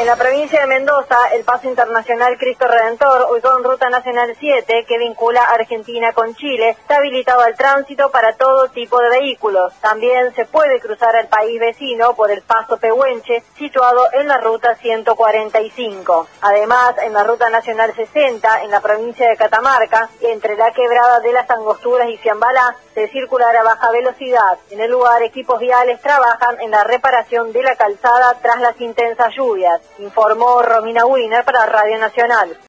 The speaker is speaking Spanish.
En la provincia de Mendoza, el paso internacional Cristo Redentor, ubicado en Ruta Nacional 7, que vincula Argentina con Chile, está habilitado al tránsito para todo tipo de vehículos. También se puede cruzar al país vecino por el paso Pehuenche, situado en la Ruta 145. Además, en la Ruta Nacional 60, en la provincia de Catamarca, entre la quebrada de las Angosturas y Fiambalá, se circulará a baja velocidad. En el lugar, equipos viales trabajan en la reparación de la calzada tras las intensas lluvias, informó Romina Wiener para Radio Nacional.